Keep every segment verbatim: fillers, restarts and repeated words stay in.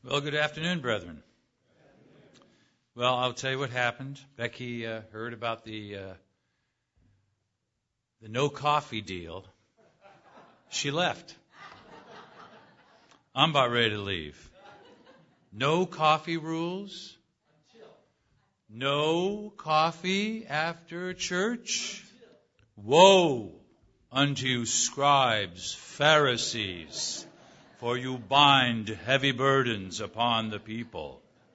Well, good afternoon, brethren. Well, I'll tell you what happened. Becky uh, heard about the uh, the no coffee deal. She left. I'm about ready to leave. No coffee rules. No coffee after church. Woe unto you, scribes, Pharisees, for you bind heavy burdens upon the people.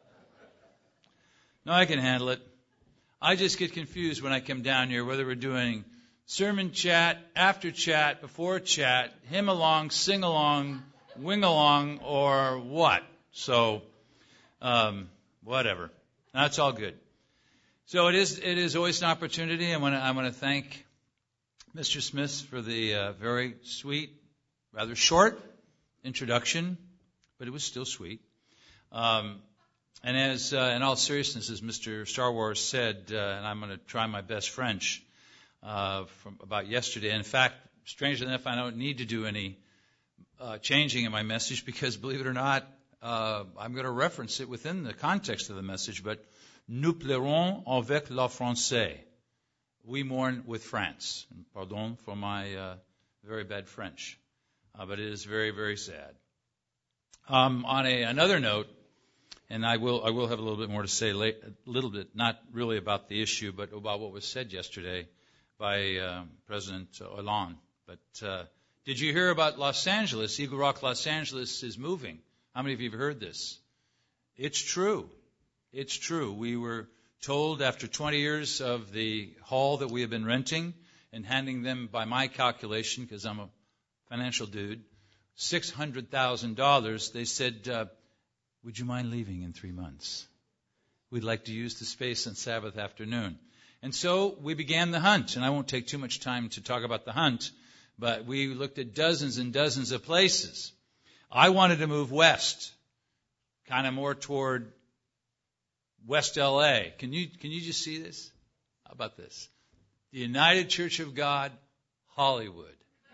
No, I can handle it. I just get confused when I come down here, whether we're doing sermon chat, after chat, before chat, hymn along, sing along, wing along, or what. So, um, whatever. That's all good. So it is it is always an opportunity. I want to I want to thank Mister Smith for the uh, very sweet, rather short introduction, but it was still sweet. Um, and as uh, in all seriousness, as Mister Star Wars said, uh, and I'm going to try my best French uh, from about yesterday. In fact, strangely enough, I don't need to do any uh, changing in my message because, believe it or not, uh, I'm going to reference it within the context of the message. But nous pleurons avec la Français. We mourn with France. And pardon for my uh, very bad French. Uh, but it is very, very sad. Um, on a, another note, and I will I will have a little bit more to say, late, a little bit, not really about the issue, but about what was said yesterday by uh, President Hollande. But uh, did you hear about Los Angeles? Eagle Rock, Los Angeles is moving. How many of you have heard this? It's true. It's true. We were told after twenty years of the hall that we have been renting and handing them, by my calculation, because I'm a financial dude, six hundred thousand dollars, they said, uh, would you mind leaving in three months? We'd like to use the space on Sabbath afternoon. And so we began the hunt, and I won't take too much time to talk about the hunt, but we looked at dozens and dozens of places. I wanted to move west, kind of more toward West L A. Can you, can you just see this? How about this? The United Church of God, Hollywood.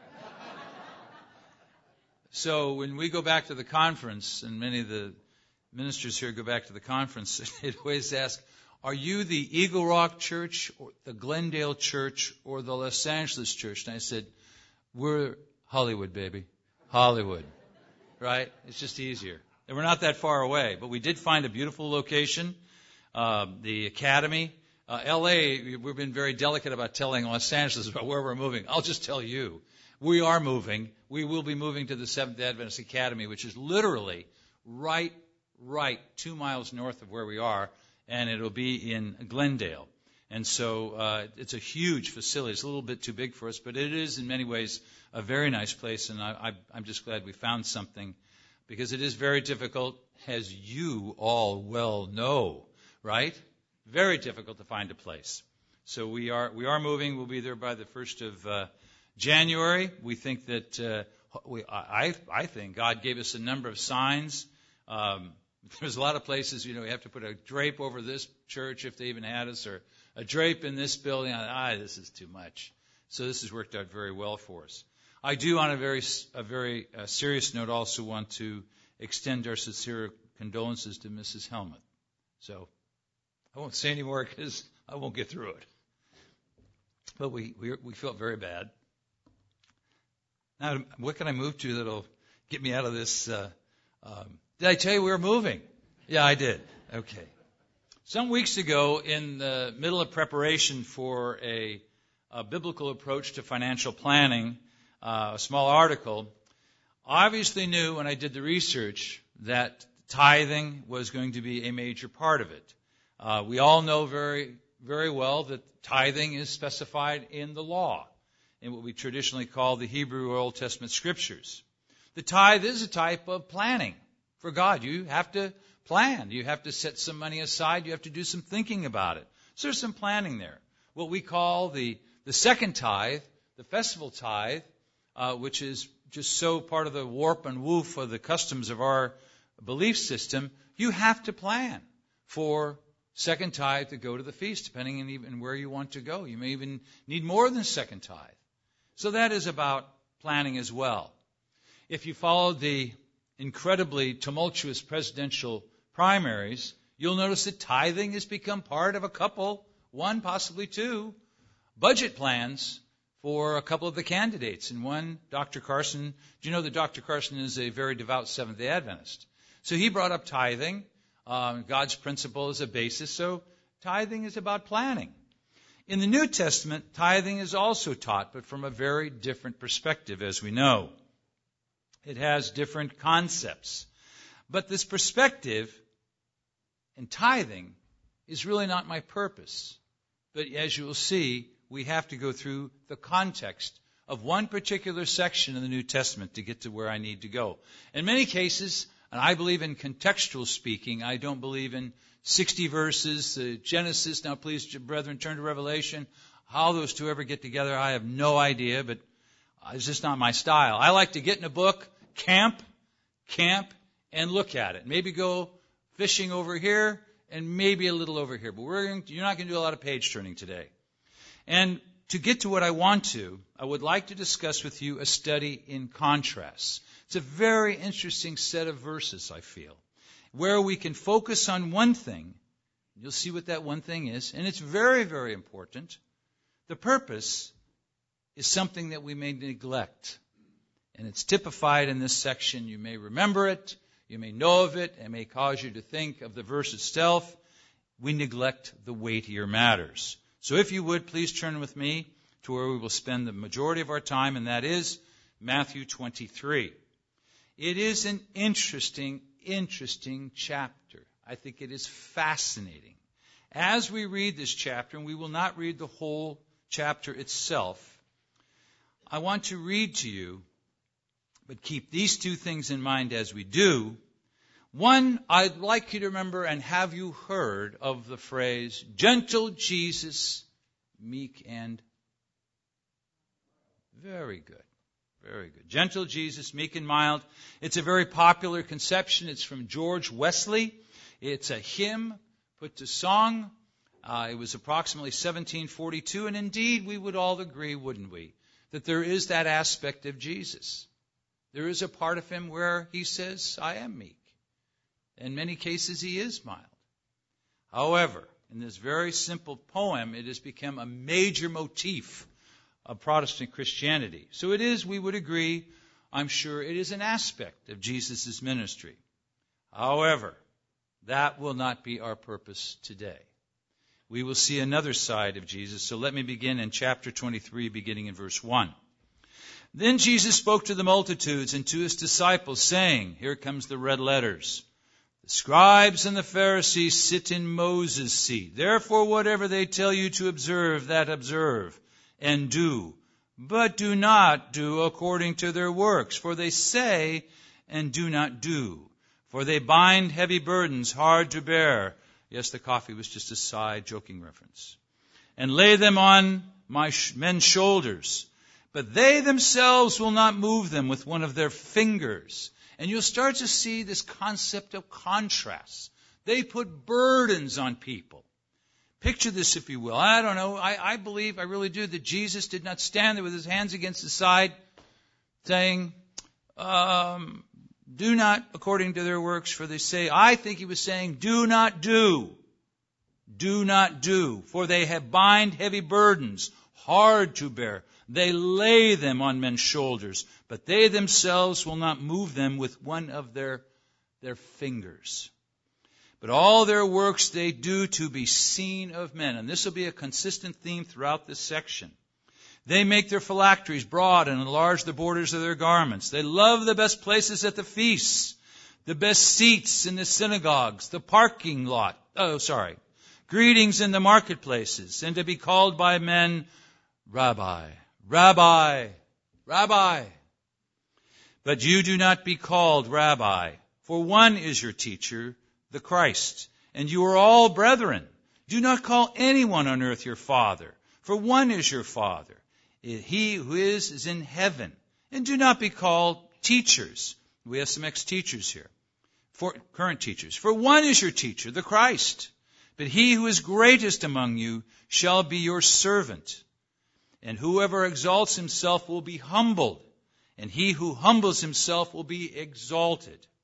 So when we go back to the conference, and many of the ministers here go back to the conference, they always ask, are you the Eagle Rock Church, or the Glendale Church, or the Los Angeles Church? And I said, we're Hollywood, baby. Hollywood. Right? It's just easier. And we're not that far away, but we did find a beautiful location, uh, the Academy. Uh, L A, we've been very delicate about telling Los Angeles about where we're moving. I'll just tell you. We are moving. We will be moving to the Seventh-day Adventist Academy, which is literally right, right two miles north of where we are, and it'll be in Glendale. And so uh, it's a huge facility. It's a little bit too big for us, but it is in many ways a very nice place, and I, I, I'm just glad we found something because it is very difficult, as you all well know, right? Very difficult to find a place. So we are we are moving. We'll be there by the first of uh, January. We think that uh, we, I, I think God gave us a number of signs. Um, there's a lot of places, you know, we have to put a drape over this church if they even had us, or a drape in this building. Ah, this is too much. So this has worked out very well for us. I do, on a very a very uh, serious note, also want to extend our sincere condolences to Missus Helmuth. So I won't say any more because I won't get through it. But we we, we felt very bad. Now, what can I move to that'll get me out of this? Uh, um, did I tell you we were moving? Yeah, I did. Okay. Some weeks ago, in the middle of preparation for a, a biblical approach to financial planning, uh, a small article, I obviously knew when I did the research that tithing was going to be a major part of it. Uh, we all know very, very well that tithing is specified in the law, in what we traditionally call the Hebrew or Old Testament scriptures. The tithe is a type of planning for God. You have to plan. You have to set some money aside. You have to do some thinking about it. So there's some planning there. What we call the, the second tithe, the festival tithe, uh, which is just so part of the warp and woof of the customs of our belief system, you have to plan for second tithe to go to the feast, depending on even where you want to go. You may even need more than second tithe. So that is about planning as well. If you followed the incredibly tumultuous presidential primaries, you'll notice that tithing has become part of a couple, one, possibly two, budget plans for a couple of the candidates. And one, Doctor Carson, do you know that Doctor Carson is a very devout Seventh-day Adventist? So he brought up tithing, um, God's principle as a basis. So tithing is about planning. In the New Testament, tithing is also taught, but from a very different perspective, as we know. It has different concepts. But this perspective in tithing is really not my purpose. But as you will see, we have to go through the context of one particular section in the New Testament to get to where I need to go. In many cases, and I believe in contextual speaking, I don't believe in sixty verses, uh, Genesis, now please, brethren, turn to Revelation. How those two ever get together, I have no idea, but it's just not my style. I like to get in a book, camp, camp, and look at it. Maybe go fishing over here, and maybe a little over here. But we're going to, you're not going to do a lot of page turning today. And to get to what I want to, I would like to discuss with you a study in contrasts. It's a very interesting set of verses, I feel, where we can focus on one thing. You'll see what that one thing is, and it's very, very important. The purpose is something that we may neglect, and it's typified in this section. You may remember it, you may know of it, it may cause you to think of the verse itself. We neglect the weightier matters. So if you would, please turn with me to where we will spend the majority of our time, and that is Matthew twenty-three. It is an interesting, interesting chapter. I think it is fascinating. As we read this chapter, and we will not read the whole chapter itself, I want to read to you, but keep these two things in mind as we do. One, I'd like you to remember, and have you heard of the phrase, gentle Jesus, meek and... Very good. Very good. Gentle Jesus, meek and mild. It's a very popular conception. It's from George Wesley. It's a hymn put to song. Uh, it was approximately seventeen forty-two, and indeed we would all agree, wouldn't we, that there is that aspect of Jesus. There is a part of him where he says, I am meek. In many cases, he is mild. However, in this very simple poem, it has become a major motif of Protestant Christianity. So it is, we would agree, I'm sure, it is an aspect of Jesus' ministry. However, that will not be our purpose today. We will see another side of Jesus. So let me begin in chapter twenty-three, beginning in verse one. Then Jesus spoke to the multitudes and to his disciples, saying, here comes the red letters, the scribes and the Pharisees sit in Moses' seat. Therefore, whatever they tell you to observe, that observe and do. But do not do according to their works, for they say and do not do. For they bind heavy burdens hard to bear. Yes, the coffee was just a side joking reference. And lay them on my sh- men's shoulders. But they themselves will not move them with one of their fingers. And you'll start to see this concept of contrast. They put burdens on people. Picture this, if you will. I don't know. I, I believe, I really do, that Jesus did not stand there with his hands against his side saying, um, do not according to their works, for they say, I think he was saying, do not do. Do not do. For they have bind heavy burdens, hard to bear. They lay them on men's shoulders, but they themselves will not move them with one of their, their fingers. But all their works they do to be seen of men. And this will be a consistent theme throughout this section. They make their phylacteries broad and enlarge the borders of their garments. They love the best places at the feasts, the best seats in the synagogues, the parking lot. Oh, sorry. Greetings in the marketplaces, and to be called by men, Rabbi, Rabbi, Rabbi. But you do not be called Rabbi, for one is your teacher, the Christ, and you are all brethren. Do not call anyone on earth your father, for one is your Father. He who is is in heaven. And do not be called teachers. We have some ex-teachers here, for current teachers. For one is your teacher, the Christ. But he who is greatest among you shall be your servant. And whoever exalts himself will be humbled, and he who humbles himself will be exalted.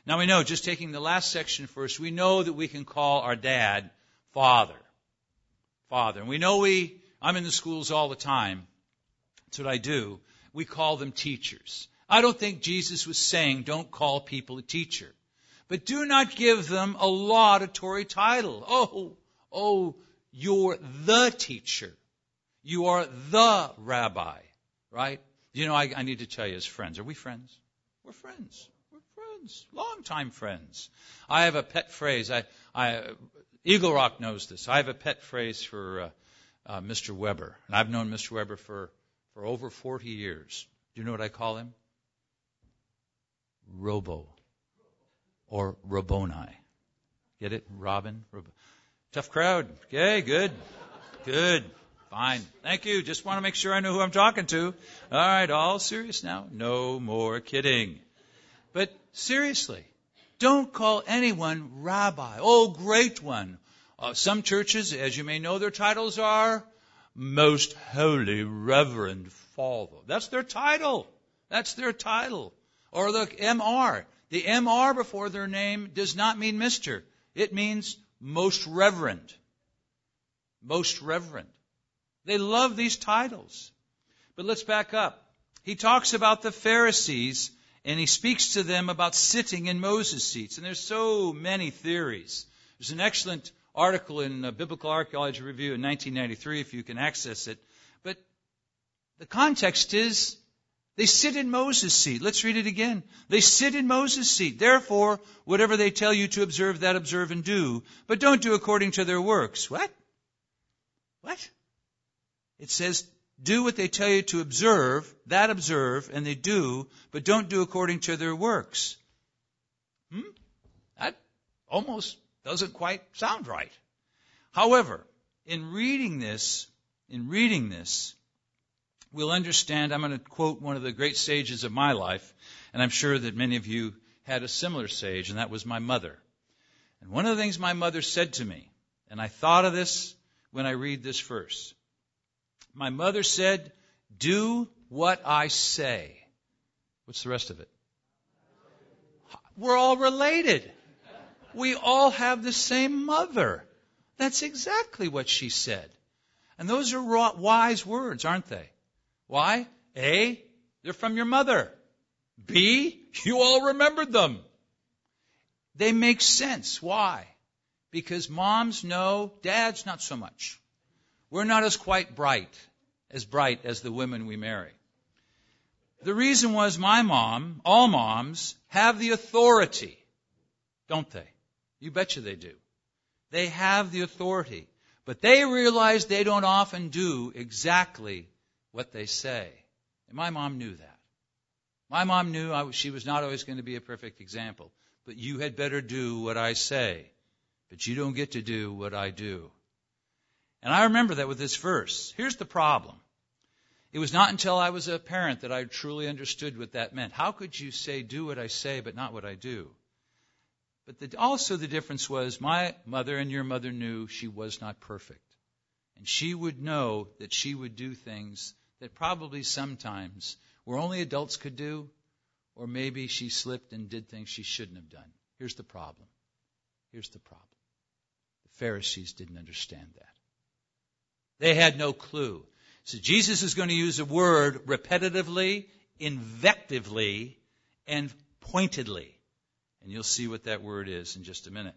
Now we know, just taking the last section first, we know that we can call our dad Father. Father. And we know we, I'm in the schools all the time. That's what I do. We call them teachers. I don't think Jesus was saying don't call people a teacher. But do not give them a laudatory title. Oh, oh, you're the teacher. You are the rabbi, right? You know, I, I need to tell you as friends. Are we friends? We're friends. We're friends. Long-time friends. I have a pet phrase. I, I, Eagle Rock knows this. I have a pet phrase for uh, uh, Mister Weber. And I've known Mister Weber for, for over forty years. Do you know what I call him? Robo. Or Rabboni. Get it? Robin? Rob- Tough crowd. Okay, good. Good. Fine. Thank you. Just want to make sure I know who I'm talking to. All right, all serious now. No more kidding. But seriously, don't call anyone rabbi. Oh, great one. Uh, some churches, as you may know, their titles are Most Holy Reverend Father. That's their title. That's their title. Or the M R. The M R before their name does not mean Mister It means Most Reverend. Most Reverend. They love these titles. But let's back up. He talks about the Pharisees, and he speaks to them about sitting in Moses' seats. And there's so many theories. There's an excellent article in uh, Biblical Archaeology Review in nineteen ninety-three, if you can access it. But the context is, they sit in Moses' seat. Let's read it again. They sit in Moses' seat. Therefore, whatever they tell you to observe, that observe and do. But don't do according to their works. What? What? It says, do what they tell you to observe, that observe, and they do, but don't do according to their works. Hmm? That almost doesn't quite sound right. However, in reading this, in reading this, we'll understand, I'm going to quote one of the great sages of my life, and I'm sure that many of you had a similar sage, and that was my mother. And one of the things my mother said to me, and I thought of this when I read this verse. My mother said, do what I say. What's the rest of it? We're all related. We all have the same mother. That's exactly what she said. And those are wise words, aren't they? Why? A, they're from your mother. B, you all remembered them. They make sense. Why? Because moms know, dads not so much. We're not as quite bright, as bright as the women we marry. The reason was my mom, all moms, have the authority, don't they? You betcha they do. They have the authority. But they realize they don't often do exactly what they say. And my mom knew that. My mom knew I was, she was not always going to be a perfect example. But you had better do what I say. But you don't get to do what I do. And I remember that with this verse. Here's the problem. It was not until I was a parent that I truly understood what that meant. How could you say, do what I say, but not what I do? But the, also the difference was my mother and your mother knew she was not perfect. And she would know that she would do things that probably sometimes were only adults could do, or maybe she slipped and did things she shouldn't have done. Here's the problem. Here's the problem. The Pharisees didn't understand that. They had no clue. So Jesus is going to use a word repetitively, invectively, and pointedly. And you'll see what that word is in just a minute.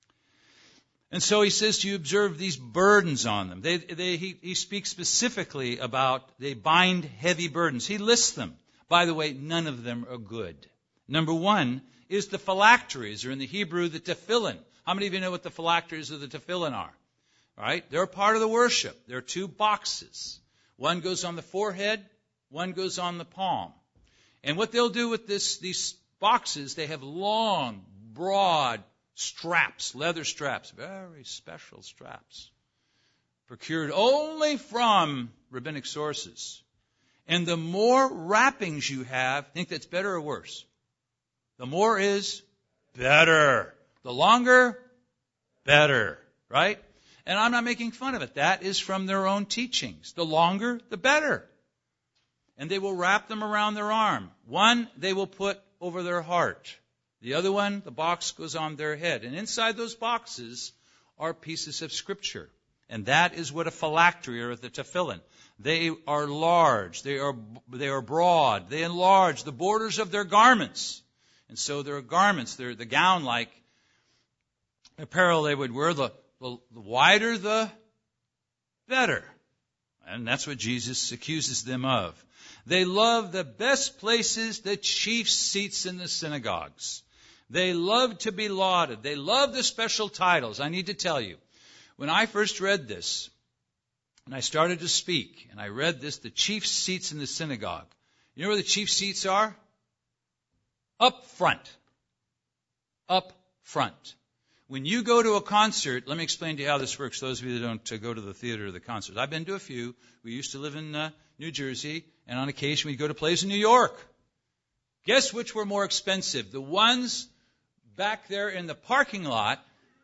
And so he says to you, observe these burdens on them. They, they, he, he speaks specifically about they bind heavy burdens. He lists them. By the way, none of them are good. Number one is the phylacteries, or in the Hebrew, the tefillin. How many of you know what the phylacteries of the tefillin are? All right? They're part of the worship. There are two boxes. One goes on the forehead, one goes on the palm. And what they'll do with this, these boxes, they have long, broad straps, leather straps, very special straps, procured only from rabbinic sources. And the more wrappings you have, think that's better or worse? The more is better. The longer, better, right? And I'm not making fun of it. That is from their own teachings. The longer, the better. And they will wrap them around their arm. One, they will put over their heart. The other one, the box goes on their head. And inside those boxes are pieces of Scripture. And that is what a phylactery or the tefillin. They are large. They are, they are broad. They enlarge the borders of their garments. And so their garments, they're the gown-like apparel they would wear. The, the, the wider, the better. And that's what Jesus accuses them of. They love the best places, the chief seats in the synagogues. They love to be lauded. They love the special titles. I need to tell you, when I first read this, and I started to speak, and I read this, the chief seats in the synagogue. You know where the chief seats are? Up front. Up front. When you go to a concert, let me explain to you how this works, those of you that don't uh, go to the theater or the concerts. I've been to a few. We used to live in uh, New Jersey, and on occasion we'd go to plays in New York. Guess which were more expensive? The ones back there in the parking lot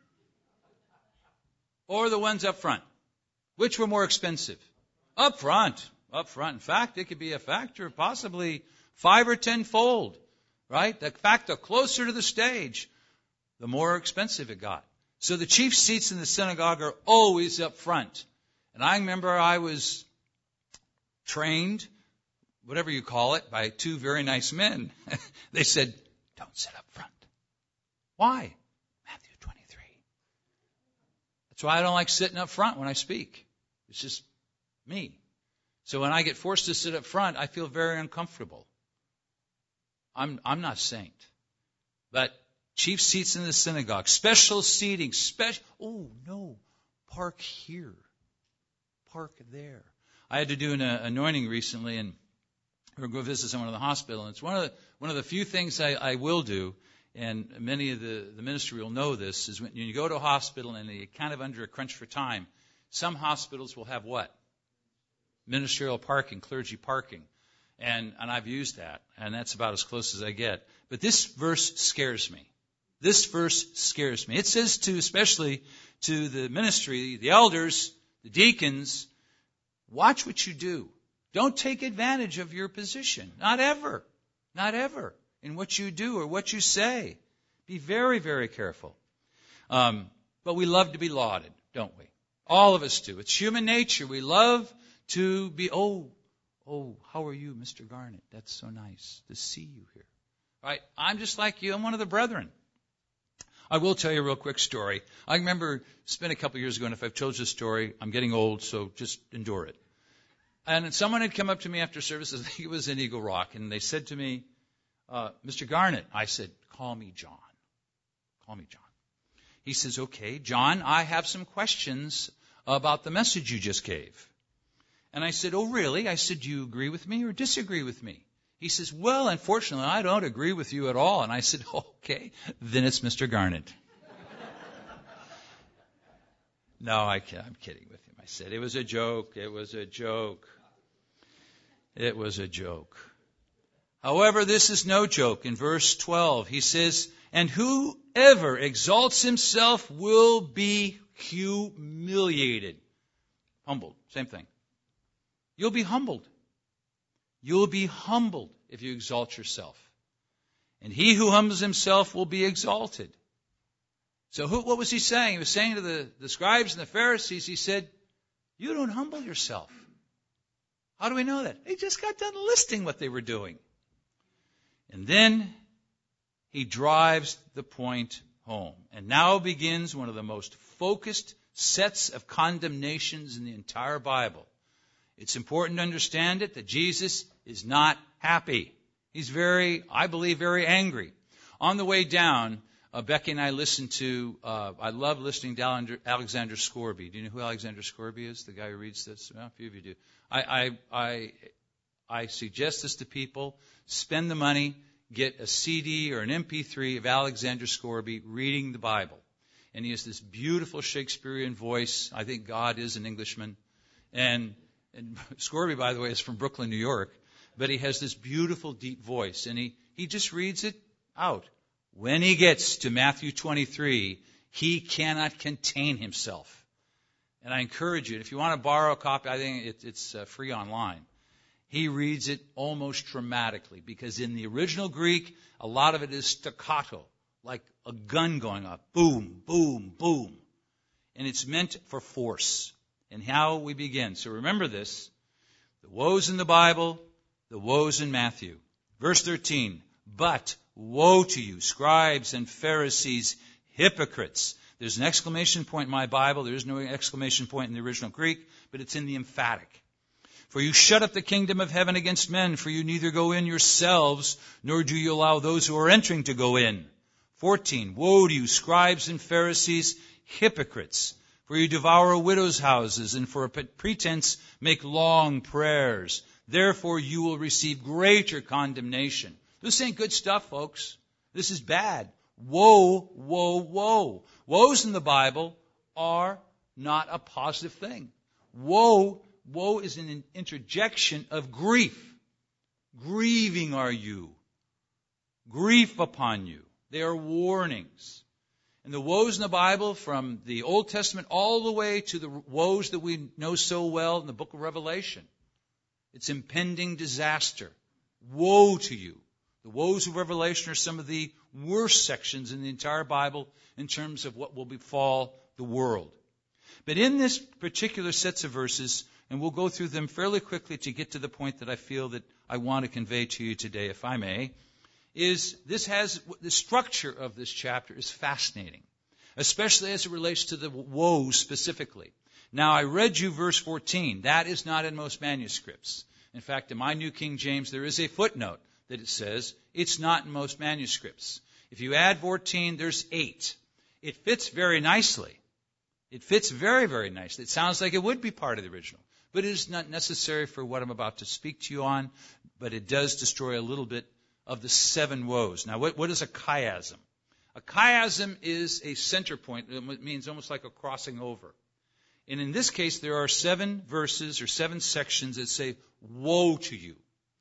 or the ones up front? Which were more expensive? Up front. Up front. In fact, it could be a factor of possibly five or tenfold, right? The fact, the closer to the stage, the more expensive it got. So the chief seats in the synagogue are always up front. And I remember I was trained, whatever you call it, by two very nice men. They said, don't sit up front. Why? Matthew twenty-three. That's why I don't like sitting up front when I speak. It's just me. So when I get forced to sit up front, I feel very uncomfortable. I'm, I'm not a saint. But chief seats in the synagogue, special seating, special, oh no, park here, park there. I had to do an uh, anointing recently, and or go visit someone in the hospital, and it's one of the, one of the few things I, I will do, and many of the, the ministry will know this, is when you go to a hospital and you're kind of under a crunch for time, some hospitals will have what? Ministerial parking, clergy parking. And, and I've used that, and that's about as close as I get. But this verse scares me. This verse scares me. It says to, especially to the ministry, the elders, the deacons, watch what you do. Don't take advantage of your position. Not ever. Not ever. In what you do or what you say. Be very, very careful. Um, but we love to be lauded, don't we? All of us do. It's human nature. We love to be, oh, oh, how are you, Mister Garnett? That's so nice to see you here. Right? I'm just like you. I'm one of the brethren. I will tell you a real quick story. I remember it's been a couple years ago, and if I've told you a story, I'm getting old, so just endure it. And someone had come up to me after service, I think it was in Eagle Rock, and they said to me, uh, Mister Garnett, I said, call me John. Call me John. He says, okay, John, I have some questions about the message you just gave. And I said, oh, really? I said, do you agree with me or disagree with me? He says, well, unfortunately, I don't agree with you at all. And I said, okay, then it's Mister Garnett. No, I can't. I'm kidding with him. I said, it was a joke. It was a joke. It was a joke. However, this is no joke. In verse twelve, he says, and whoever exalts himself will be humiliated. Humbled. Same thing. You'll be humbled. You'll be humbled if you exalt yourself. And he who humbles himself will be exalted. So who, what was he saying? He was saying to the, the scribes and the Pharisees, he said, you don't humble yourself. How do we know that? They just got done listing what they were doing. And then he drives the point home. And now begins one of the most focused sets of condemnations in the entire Bible. It's important to understand it, that Jesus is not happy. He's very, I believe, very angry. On the way down, uh, Becky and I listened to, uh, I love listening to Alexander Scourby. Do you know who Alexander Scourby is, the guy who reads this? Well, a few of you do. I, I, I, I suggest this to people. Spend the money, get a C D or an M P three of Alexander Scourby reading the Bible. And he has this beautiful Shakespearean voice. I think God is an Englishman. And And Scourby, by the way, is from Brooklyn, New York. But he has this beautiful, deep voice. And he, he just reads it out. When he gets to Matthew twenty-three, he cannot contain himself. And I encourage you, if you want to borrow a copy, I think it, it's uh, free online. He reads it almost dramatically. Because in the original Greek, a lot of it is staccato. like a gun going off. Boom, boom, boom. And it's meant for force. And how we begin. So remember this. The woes in the Bible, the woes in Matthew. Verse thirteen. But woe to you, scribes and Pharisees, hypocrites. There's an exclamation point in my Bible. There is no exclamation point in the original Greek, but it's in the emphatic. For you shut up the kingdom of heaven against men, for you neither go in yourselves, nor do you allow those who are entering to go in. fourteen. Woe to you, scribes and Pharisees, hypocrites. For you devour widows' houses, and for a pretense make long prayers. Therefore you will receive greater condemnation. This ain't good stuff, folks. This is bad. Woe, woe, woe. Woes in the Bible are not a positive thing. Woe, woe is an interjection of grief. Grieving are you. Grief upon you. They are warnings. And the woes in the Bible, from the Old Testament all the way to the woes that we know so well in the book of Revelation. It's impending disaster. Woe to you. The woes of Revelation are some of the worst sections in the entire Bible in terms of what will befall the world. But in this particular sets of verses, and we'll go through them fairly quickly to get to the point that I feel that I want to convey to you today, if I may, is this has, the structure of this chapter is fascinating, especially as it relates to the woes specifically. Now, I read you verse fourteen. That is not in most manuscripts. In fact, in my New King James, there is a footnote that it says it's not in most manuscripts. If you add fourteen, there's eight. It fits very nicely. It fits very, very nicely. It sounds like it would be part of the original. But it is not necessary for what I'm about to speak to you on, but it does destroy a little bit of the seven woes. Now, what, what is a chiasm? A chiasm is a center point. It means almost like a crossing over. And in this case, there are seven verses or seven sections that say, woe to you.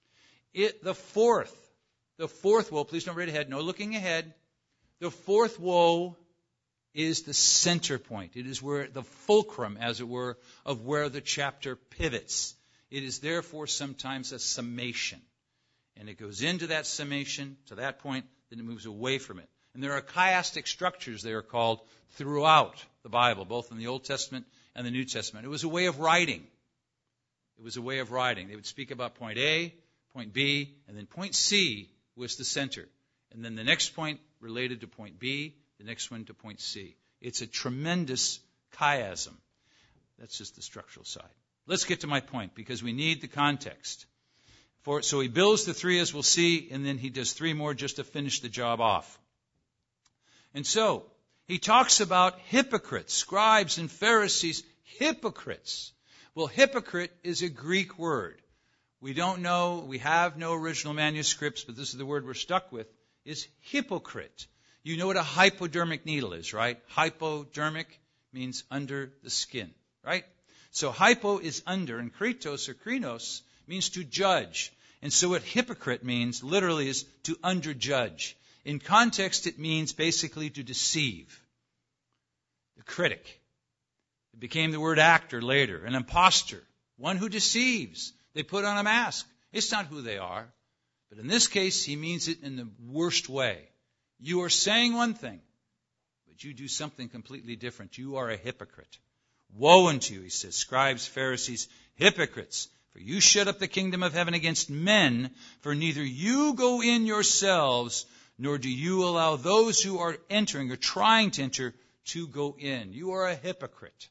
It, the fourth, the fourth woe, please don't read ahead, no looking ahead. The fourth woe is the center point. It is where the fulcrum, as it were, of where the chapter pivots. It is therefore sometimes a summation. And it goes into that summation, to that point, then it moves away from it. And there are chiastic structures, they are called, throughout the Bible, both in the Old Testament and the New Testament. It was a way of writing. It was a way of writing. They would speak about point A, point B, and then point C was the center. And then the next point related to point B, the next one to point C. It's a tremendous chiasm. That's just the structural side. Let's get to my point, because we need the context. For, so he builds the three, as we'll see, and then he does three more just to finish the job off. And so, he talks about hypocrites, scribes and Pharisees, hypocrites. Well, hypocrite is a Greek word. We don't know, we have no original manuscripts, but this is the word we're stuck with, is hypocrite. You know what a hypodermic needle is, right? Hypodermic means under the skin, right? So hypo is under, and kritos or krinos means to judge. And so what hypocrite means literally is to underjudge. In context, it means basically to deceive. The critic. It became the word actor later. An imposter. One who deceives. They put on a mask. It's not who they are. But in this case, he means it in the worst way. You are saying one thing, but you do something completely different. You are a hypocrite. Woe unto you, he says, scribes, Pharisees, hypocrites. For you shut up the kingdom of heaven against men, for neither you go in yourselves, nor do you allow those who are entering or trying to enter to go in. You are a hypocrite.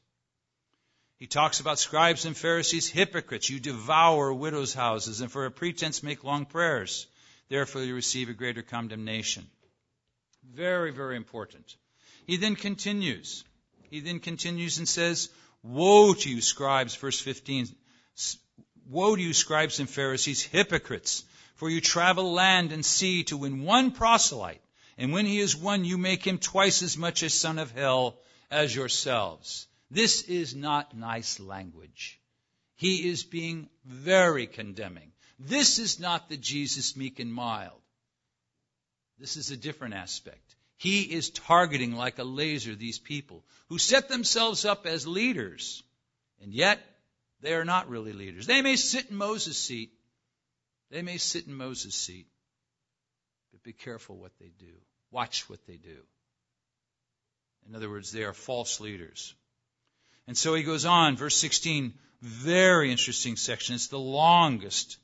He talks about scribes and Pharisees, hypocrites. You devour widows' houses, and for a pretense make long prayers. Therefore you receive a greater condemnation. Very, very important. He then continues. He then continues and says, woe to you, scribes, verse fifteen. Woe to you, scribes and Pharisees, hypocrites, for you travel land and sea to win one proselyte, and when he is won, you make him twice as much a son of hell as yourselves. This is not nice language. He is being very condemning. This is not the Jesus meek and mild. This is a different aspect. He is targeting like a laser these people who set themselves up as leaders, and yet they are not really leaders. They may sit in Moses' seat. They may sit in Moses' seat. But be careful what they do. Watch what they do. In other words, they are false leaders. And so he goes on, verse sixteen, very interesting section. It's the longest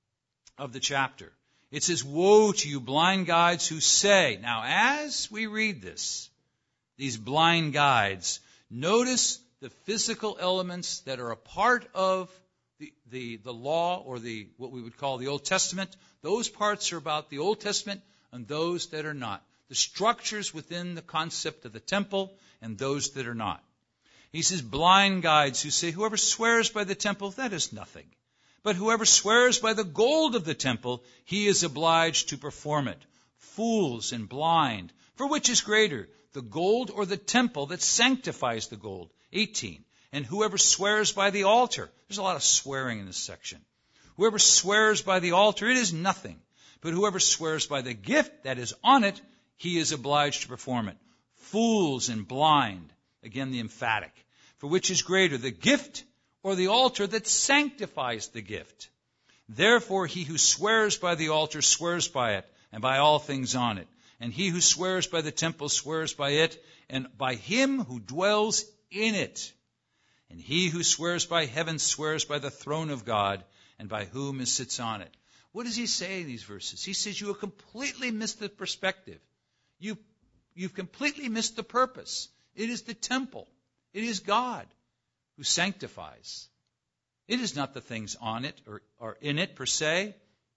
of the chapter. It says, woe to you blind guides who say. Now, as we read this, these blind guides, notice the physical elements that are a part of the, the, the law, or the what we would call the Old Testament. Those parts are about the Old Testament, and those that are not. The structures within the concept of the temple, and those that are not. He says, blind guides who say, whoever swears by the temple, that is nothing. But whoever swears by the gold of the temple, he is obliged to perform it. Fools and blind. For which is greater, the gold or the temple that sanctifies the gold? eighteen. And whoever swears by the altar. There's a lot of swearing in this section. Whoever swears by the altar, it is nothing. But whoever swears by the gift that is on it, he is obliged to perform it. Fools and blind. Again, the emphatic. For which is greater, the gift or the altar that sanctifies the gift? Therefore, he who swears by the altar swears by it, and by all things on it. And he who swears by the temple swears by it, and by him who dwells in it. And he who swears by heaven swears by the throne of God, and by whom it sits on it. What does he say in these verses? He says, you have completely missed the perspective. You, you've completely missed the purpose. It is the temple. It is God who sanctifies. It is not the things on it or, or in it per se.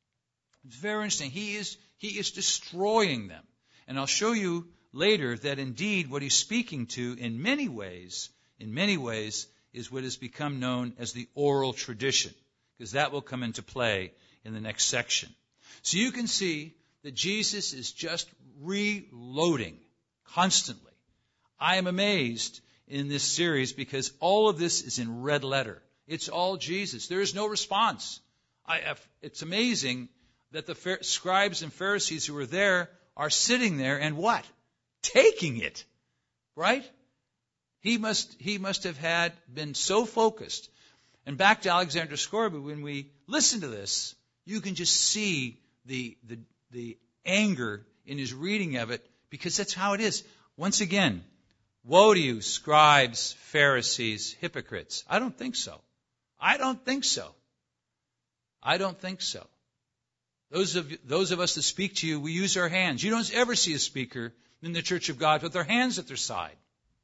It's very interesting. He is, he is destroying them. And I'll show you later that indeed what he's speaking to in many ways, in many ways, is what has become known as the oral tradition, because that will come into play in the next section. So you can see that Jesus is just reloading constantly. I am amazed in this series because all of this is in red letter. It's all Jesus. There is no response. I have, it's amazing that the scribes and Pharisees who were there are sitting there and what? Taking it. Right? He must, he must have had been so focused. And back to Alexander Scourby, when we listen to this, you can just see the, the, the anger in his reading of it, because that's how it is. Once again, woe to you, scribes, Pharisees, hypocrites. I don't think so. I don't think so. I don't think so. Those of, those of us that speak to you, we use our hands. You don't ever see a speaker in the church of God with their hands at their side.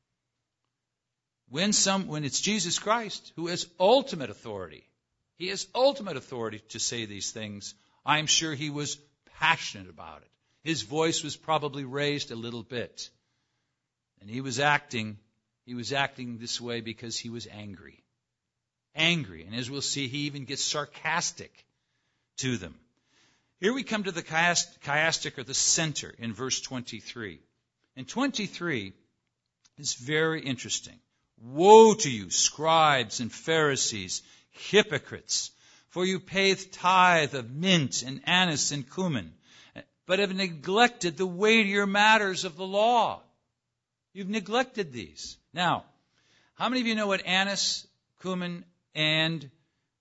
When some, when it's Jesus Christ who has ultimate authority, he has ultimate authority to say these things. I'm sure he was passionate about it. His voice was probably raised a little bit. And he was acting, he was acting this way because he was angry. Angry. And as we'll see, he even gets sarcastic to them. Here we come to the chiastic, or the center, in verse twenty-three. And twenty-three is very interesting. Woe to you, scribes and Pharisees, hypocrites, for you pay tithe of mint and anise and cumin, but have neglected the weightier matters of the law. You've neglected these. Now, how many of you know what anise, cumin, and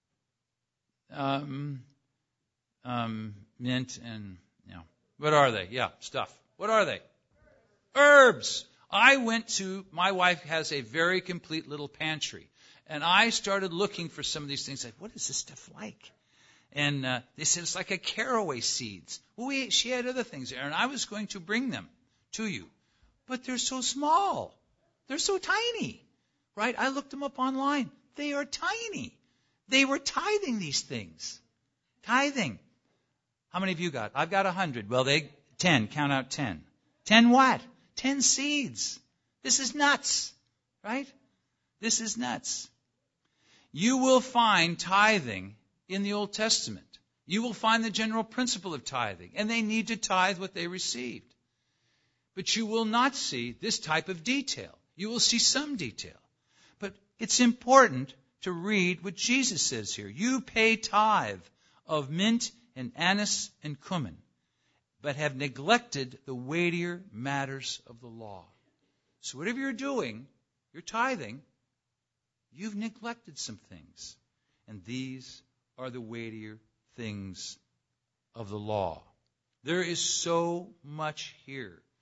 um, um, mint and, you know, what are they? Yeah, stuff. What are they? Herbs. I went to, my wife has a very complete little pantry. And I started looking for some of these things. Like, what is this stuff like? And uh, they said, it's like a caraway seeds. Well, we, she had other things there. And I was going to bring them to you. But they're so small. They're so tiny. Right? I looked them up online. They are tiny. They were tithing these things. Tithing. How many of you got? I've got a hundred. Well, they, ten. Count out ten. Ten what? Ten seeds. This is nuts. Right? This is nuts. You will find tithing in the Old Testament. You will find the general principle of tithing. And they need to tithe what they received. But you will not see this type of detail. You will see some detail. But it's important to read what Jesus says here. You pay tithe of mint and anise and cumin, but have neglected the weightier matters of the law. So whatever you're doing, you're tithing, you've neglected some things. And these are the weightier things of the law. There is so much here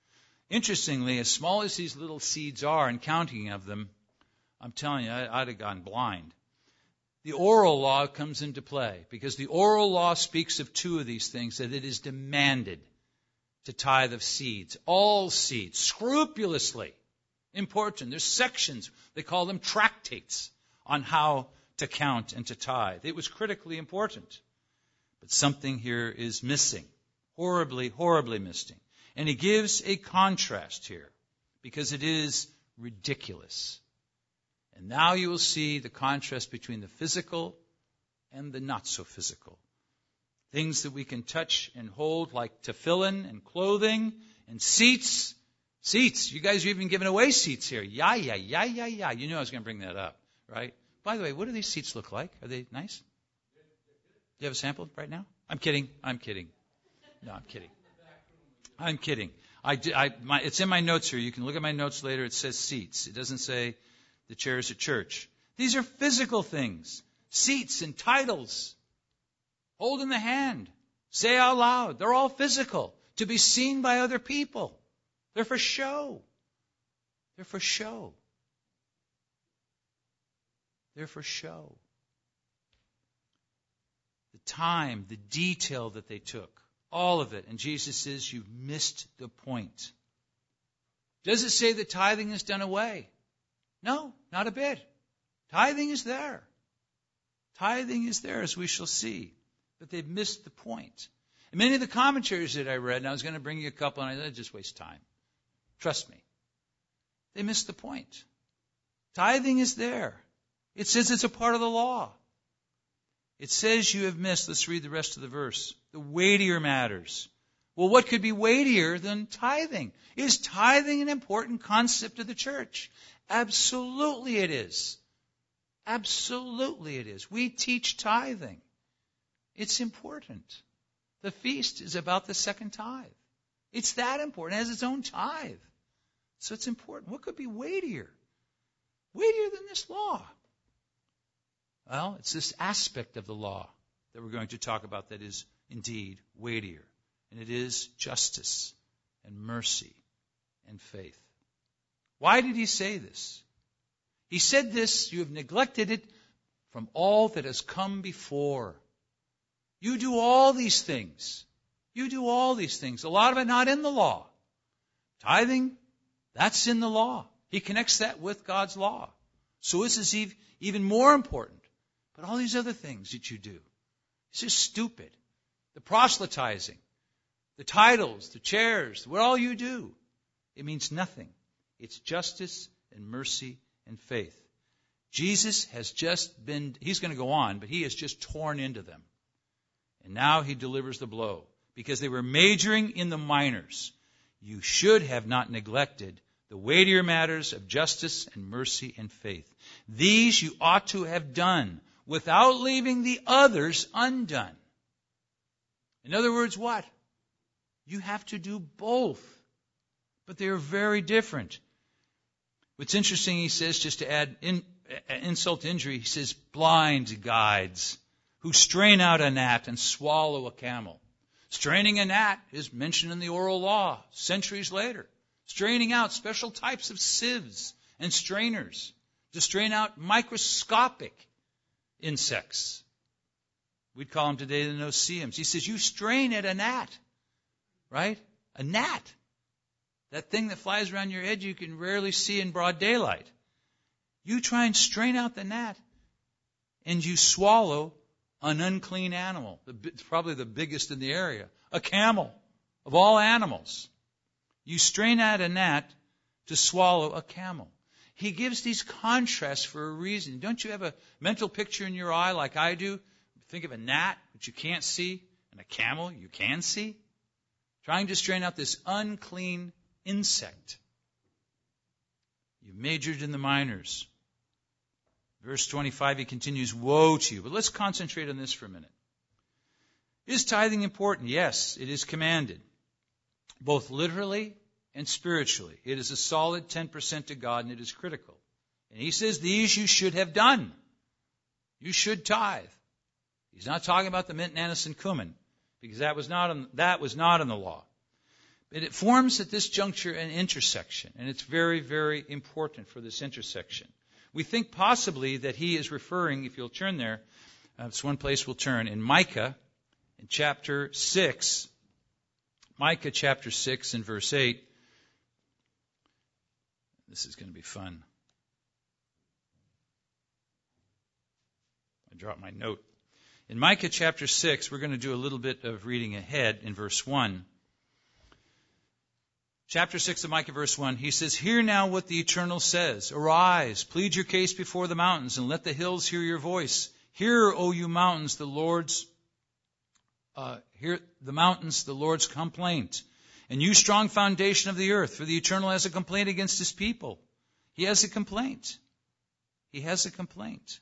Interestingly, as small as these little seeds are and counting of them, I'm telling you, I, I'd have gone blind. The oral law comes into play because the oral law speaks of two of these things, that it is demanded to tithe of seeds, all seeds, scrupulously important. There's sections, they call them tractates, on how to count and to tithe. It was critically important. But something here is missing, horribly, horribly missing. And he gives a contrast here because it is ridiculous. And now you will see the contrast between the physical and the not so physical. Things that we can touch and hold like tefillin and clothing and seats. Seats. You guys are even giving away seats here. Yeah, yeah, yeah, yeah, yeah. You knew I was going to bring that up, right? By the way, what do these seats look like? Are they nice? Do you have a sample right now? I'm kidding. I'm kidding. No, I'm kidding. I'm kidding. I, I, my, it's in my notes here. You can look at my notes later. It says seats. It doesn't say the chairs at church. These are physical things. Seats and titles. Hold in the hand. Say out loud. They're all physical. To be seen by other people. They're for show. They're for show. They're for show. The time, the detail that they took. All of it. And Jesus says, you've missed the point. Does it say that tithing is done away? No, not a bit. Tithing is there. Tithing is there, as we shall see. But they've missed the point. And many of the commentaries that I read, and I was going to bring you a couple, and I said, just waste time. Trust me. They missed the point. Tithing is there. It says it's a part of the law. It says you have missed, let's read the rest of the verse, the weightier matters. Well, what could be weightier than tithing? Is tithing an important concept of the church? Absolutely it is. Absolutely it is. We teach tithing. It's important. The feast is about the second tithe. It's that important. It has its own tithe. So it's important. What could be weightier? Weightier than this law? Well, it's this aspect of the law that we're going to talk about that is indeed weightier. And it is justice and mercy and faith. Why did he say this? He said this, you have neglected it from all that has come before. You do all these things. You do all these things. A lot of it not in the law. Tithing, that's in the law. He connects that with God's law. So this is even more important. But all these other things that you do, it's just stupid. The proselytizing, the titles, the chairs, what all you do, it means nothing. It's justice and mercy and faith. Jesus has just been, he's going to go on, but he has just torn into them. And now he delivers the blow because they were majoring in the minors. You should have not neglected the weightier matters of justice and mercy and faith. These you ought to have done without leaving the others undone. In other words, what? You have to do both. But they are very different. What's interesting, he says, just to add in, insult to injury, he says, blind guides who strain out a gnat and swallow a camel. Straining a gnat is mentioned in the oral law centuries later. Straining out special types of sieves and strainers to strain out microscopic insects. We'd call them today the no-see-ums. He says, you strain at a gnat, right? A gnat. That thing that flies around your head you can rarely see in broad daylight. You try and strain out the gnat, and you swallow an unclean animal. It's probably the biggest in the area. A camel, of all animals. You strain out a gnat to swallow a camel. He gives these contrasts for a reason. Don't you have a mental picture in your eye like I do? Think of a gnat, which you can't see, and a camel you can see. Trying to strain out this unclean insect. You've majored in the minors. Verse twenty-five, he continues, woe to you. But let's concentrate on this for a minute. Is tithing important? Yes, it is commanded. Both literally and spiritually. It is a solid ten percent to God, and it is critical. And he says, these you should have done. You should tithe. He's not talking about the mint, anise, and cumin, because that was not in, that was not in the law. But it forms at this juncture an intersection, and it's very, very important for this intersection. We think possibly that he is referring, if you'll turn there, uh, it's one place we'll turn, in Micah, in chapter six, Micah chapter six and verse eight. This is going to be fun. I dropped my note. In Micah chapter six, we're going to do a little bit of reading ahead in verse one. Chapter six of Micah, verse one, he says, "Hear now what the Eternal says. Arise, plead your case before the mountains, and let the hills hear your voice. Hear, O you mountains, the Lord's uh, hear the mountains, the Lord's complaint. And you strong foundation of the earth, for the Eternal has a complaint against his people." He has a complaint. He has a complaint.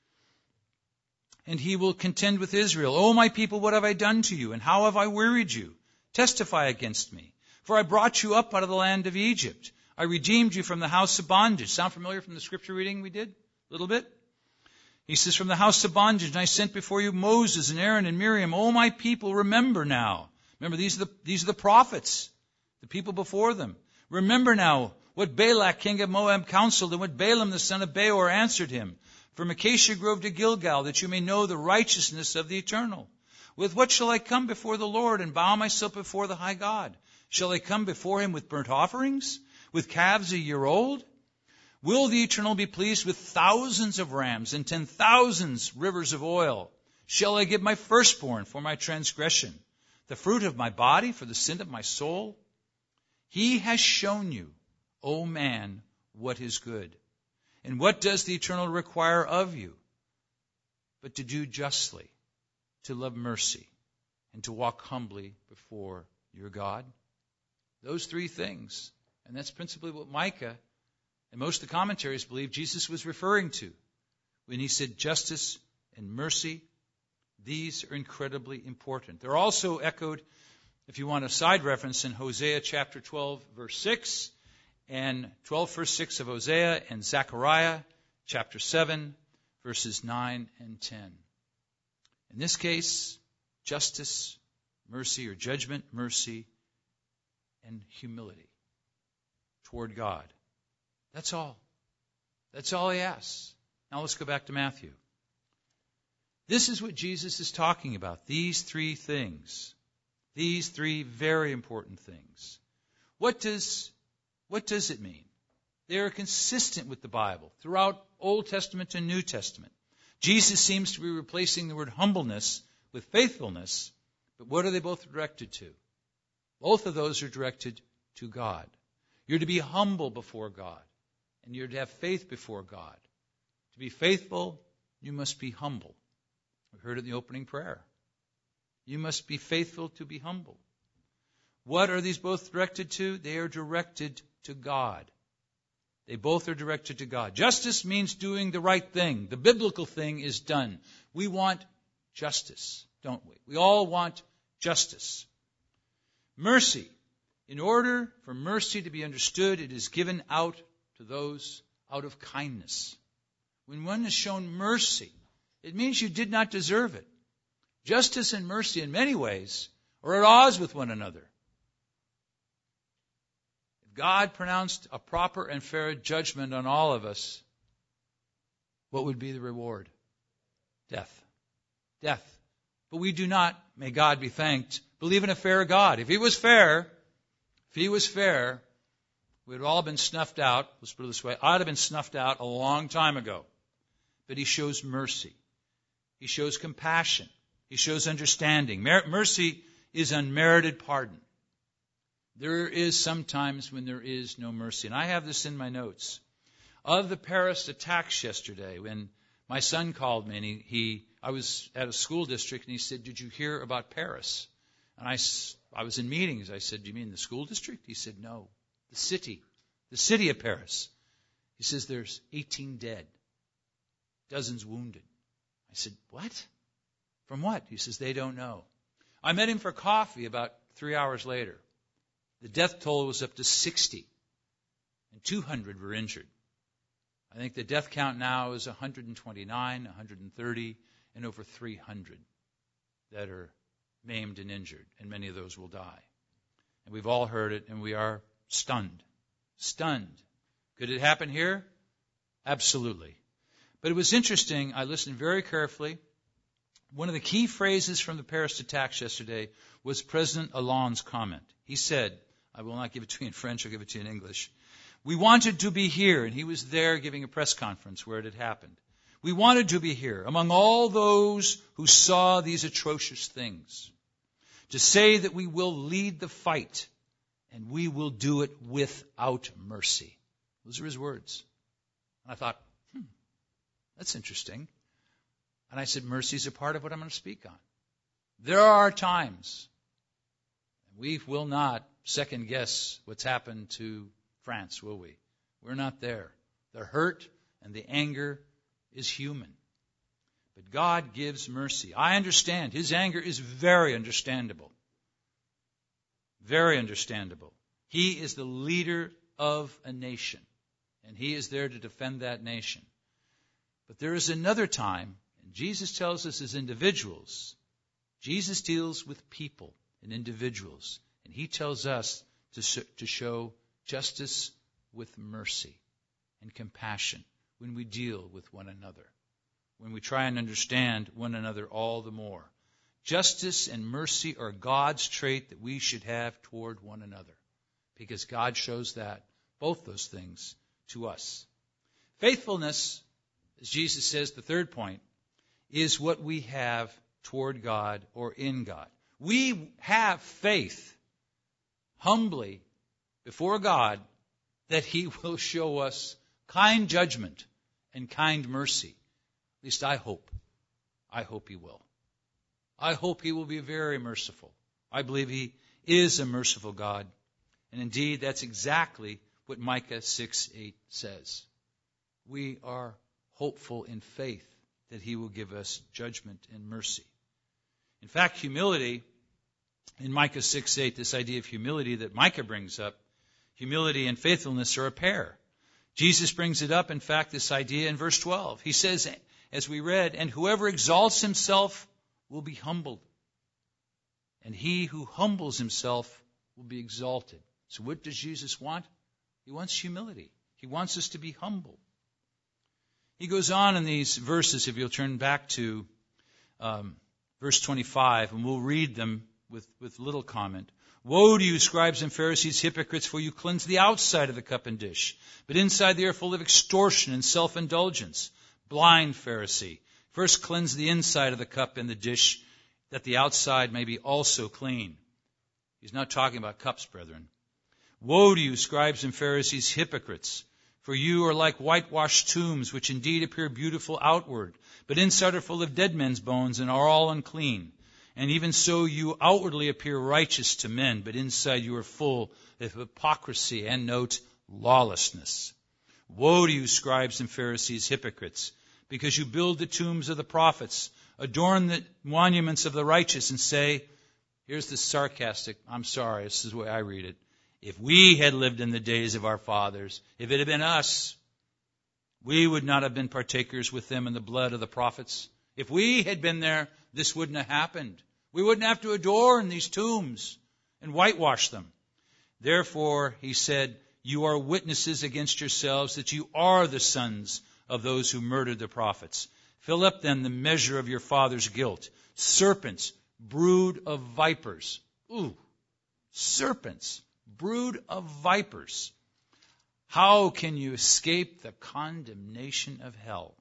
"And he will contend with Israel. O my people, what have I done to you? And how have I wearied you? Testify against me. For I brought you up out of the land of Egypt. I redeemed you from the house of bondage." Sound familiar from the scripture reading we did? A little bit? He says, "From the house of bondage, and I sent before you Moses and Aaron and Miriam. O my people, remember now." Remember, these are the, these are the prophets, the people before them. "Remember now what Balak, king of Moab, counseled, and what Balaam, the son of Beor, answered him. From Acacia Grove to Gilgal, that you may know the righteousness of the Eternal. With what shall I come before the Lord and bow myself before the high God? Shall I come before him with burnt offerings, with calves a year old? Will the Eternal be pleased with thousands of rams and ten thousands rivers of oil? Shall I give my firstborn for my transgression, the fruit of my body for the sin of my soul? He has shown you, O man, what is good. And what does the Eternal require of you? But to do justly, to love mercy, and to walk humbly before your God." Those three things. And that's principally what Micah and most of the commentaries believe Jesus was referring to when he said justice and mercy. These are incredibly important. They're also echoed, if you want a side reference, in Hosea chapter twelve, verse six, and twelve, verse six of Hosea, and Zechariah chapter seven, verses nine and ten. In this case, justice, mercy, or judgment, mercy, and humility toward God. That's all. That's all he asks. Now let's go back to Matthew. This is what Jesus is talking about. These three things. These three very important things. What does, what does it mean? They are consistent with the Bible throughout Old Testament and New Testament. Jesus seems to be replacing the word humbleness with faithfulness, but what are they both directed to? Both of those are directed to God. You're to be humble before God, and you're to have faith before God. To be faithful, you must be humble. We heard it in the opening prayer. You must be faithful to be humble. What are these both directed to? They are directed to God. They both are directed to God. Justice means doing the right thing. The biblical thing is done. We want justice, don't we? We all want justice. Mercy. In order for mercy to be understood, it is given out to those out of kindness. When one is shown mercy, it means you did not deserve it. Justice and mercy, in many ways, are at odds with one another. If God pronounced a proper and fair judgment on all of us, what would be the reward? Death. Death. But we do not, may God be thanked, believe in a fair God. If he was fair, if he was fair, we would have all been snuffed out. Let's put it this way. I'd have been snuffed out a long time ago. But he shows mercy. He shows compassion. He shows understanding. Mer- mercy is unmerited pardon. There is sometimes when there is no mercy. And I have this in my notes. Of the Paris attacks yesterday, when my son called me, and he, he I was at a school district, and he said, "Did you hear about Paris?" And I, I was in meetings. I said, "Do you mean the school district?" He said, "No, the city, the city of Paris." He says, "There's eighteen dead, dozens wounded." I said, "What? From what?" He says, "They don't know." I met him for coffee about three hours later. The death toll was up to sixty, and two hundred were injured. I think the death count now is one hundred twenty-nine, one hundred thirty, and over three hundred that are maimed and injured, and many of those will die. And we've all heard it, and we are stunned. Stunned. Could it happen here? Absolutely. But it was interesting. I listened very carefully. One of the key phrases from the Paris attacks yesterday was President Hollande's comment. He said, I will not give it to you in French, I'll give it to you in English. We wanted to be here, and he was there giving a press conference where it had happened. We wanted to be here among all those who saw these atrocious things, to say that we will lead the fight, and we will do it without mercy. Those are his words. And I thought, hmm, that's interesting. And I said, mercy is a part of what I'm going to speak on. There are times, we will not second guess what's happened to France, will we? We're not there. The hurt and the anger is human. But God gives mercy. I understand. His anger is very understandable. Very understandable. He is the leader of a nation, and he is there to defend that nation. But there is another time, and Jesus tells us as individuals, Jesus deals with people and individuals, and he tells us to, sh- to show justice with mercy and compassion when we deal with one another, when we try and understand one another all the more. Justice and mercy are God's trait that we should have toward one another, because God shows that, both those things, to us. Faithfulness, as Jesus says, the third point, is what we have toward God or in God. We have faith humbly before God that he will show us kind judgment and kind mercy. At least I hope. I hope he will. I hope he will be very merciful. I believe he is a merciful God. And indeed, that's exactly what Micah six eight says. We are hopeful in faith that he will give us judgment and mercy. In fact, humility, in Micah six eight, this idea of humility that Micah brings up, humility and faithfulness are a pair. Jesus brings it up, in fact, this idea in verse twelve. He says, as we read, and whoever exalts himself will be humbled, and he who humbles himself will be exalted. So what does Jesus want? He wants humility. He wants us to be humble. He goes on in these verses, if you'll turn back to um, verse twenty-five, and we'll read them with, with little comment. Woe to you, scribes and Pharisees, hypocrites, for you cleanse the outside of the cup and dish, but inside they are full of extortion and self-indulgence. Blind Pharisee, first cleanse the inside of the cup and the dish, that the outside may be also clean. He's not talking about cups, brethren. Woe to you, scribes and Pharisees, hypocrites, for you are like whitewashed tombs, which indeed appear beautiful outward, but inside are full of dead men's bones and are all unclean. And even so you outwardly appear righteous to men, but inside you are full of hypocrisy and, note, lawlessness. Woe to you, scribes and Pharisees, hypocrites, because you build the tombs of the prophets, adorn the monuments of the righteous, and say, here's the sarcastic, I'm sorry, this is the way I read it, if we had lived in the days of our fathers, if it had been us, we would not have been partakers with them in the blood of the prophets. If we had been there, this wouldn't have happened. We wouldn't have to adorn these tombs and whitewash them. Therefore, he said, you are witnesses against yourselves that you are the sons of those who murdered the prophets. Fill up then the measure of your father's guilt. Serpents, brood of vipers. Ooh, serpents, brood of vipers. How can you escape the condemnation of hell?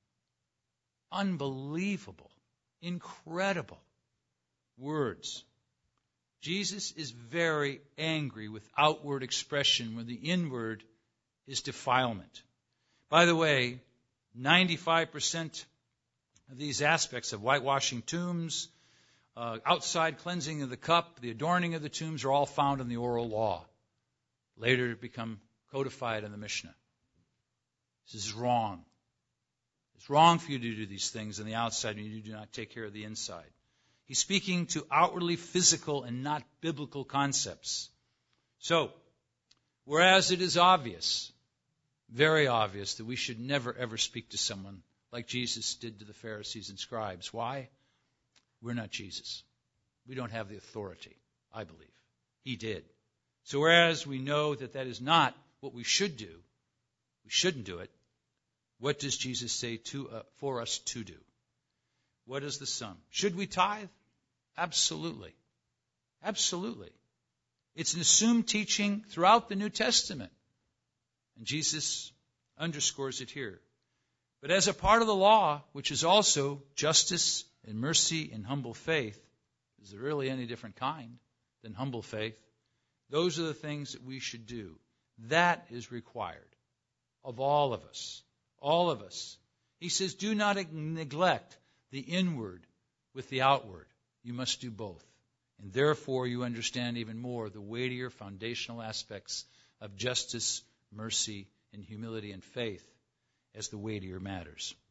Unbelievable, incredible words. Jesus is very angry with outward expression when the inward is defilement. By the way, ninety-five percent of these aspects of whitewashing tombs, uh, outside cleansing of the cup, the adorning of the tombs are all found in the oral law. Later become codified in the Mishnah. This is wrong. It's wrong for you to do these things on the outside and you do not take care of the inside. He's speaking to outwardly physical and not biblical concepts. So, whereas it is obvious, very obvious, that we should never ever speak to someone like Jesus did to the Pharisees and scribes. Why? We're not Jesus. We don't have the authority, I believe. He did. So whereas we know that that is not what we should do, we shouldn't do it, what does Jesus say to uh, for us to do? What is the sum? Should we tithe? Absolutely. Absolutely. It's an assumed teaching throughout the New Testament. And Jesus underscores it here. But as a part of the law, which is also justice and mercy and humble faith, is there really any different kind than humble faith? Those are the things that we should do. That is required of all of us. All of us. He says, do not neglect the inward with the outward. You must do both. And therefore you understand even more the weightier foundational aspects of justice, mercy, and humility and faith as the weightier matters.